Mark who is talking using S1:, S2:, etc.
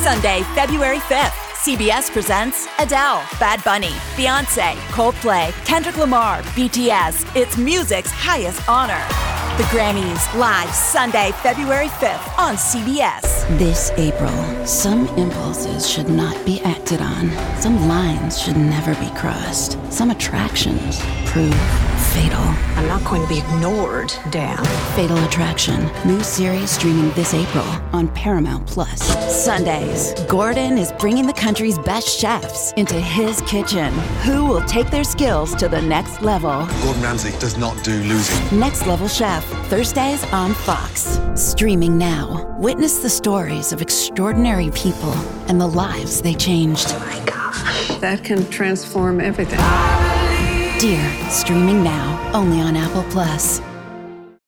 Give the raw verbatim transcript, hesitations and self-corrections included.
S1: Sunday, February fifth, C B S presents Adele, Bad Bunny, Beyonce, Coldplay, Kendrick Lamar, B T S. It's music's highest honor. The Grammys, live Sunday, February fifth on C B S.
S2: This April, some impulses should not be acted on. Some lines should never be crossed. Some attractions prove fatal.
S3: I'm not going to be ignored, Dan.
S2: Fatal Attraction. New series streaming this April on Paramount Plus.
S1: Sundays, Gordon is bringing the country's best chefs into his kitchen. Who will take their skills to the next level?
S4: Gordon Ramsay does not do losing.
S1: Next Level Chef, Thursdays on Fox. Streaming now. Witness the stories of extraordinary people and the lives they changed.
S3: Oh my gosh.
S5: That can transform everything.
S1: Dear, streaming now, only on Apple Plus.